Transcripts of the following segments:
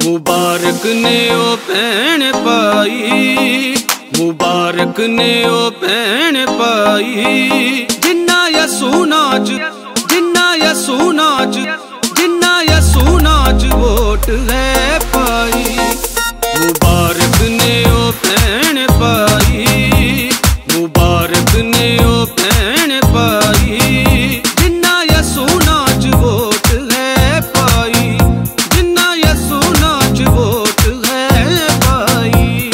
मुबारक ने ओ भैन पाई, मुबारक ने ओ भैन पाई। जिन्ना यसू नाच, जिन्ना यसू नाच, जिन्ना यसू नाच वोट है पाई। मुबारक ने ओ भैन पाई, मुबारक ने ओ भैन पाई। जिन्ना यसू नाच वोट है पाई, जिन्ना यसू नाच वोट है पाई।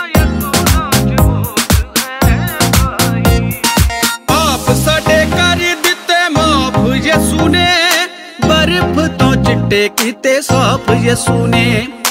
पाप साडे कर दिते माफ यसू ने, बर्फ तो चिट्टे कीते साफ यसू ने।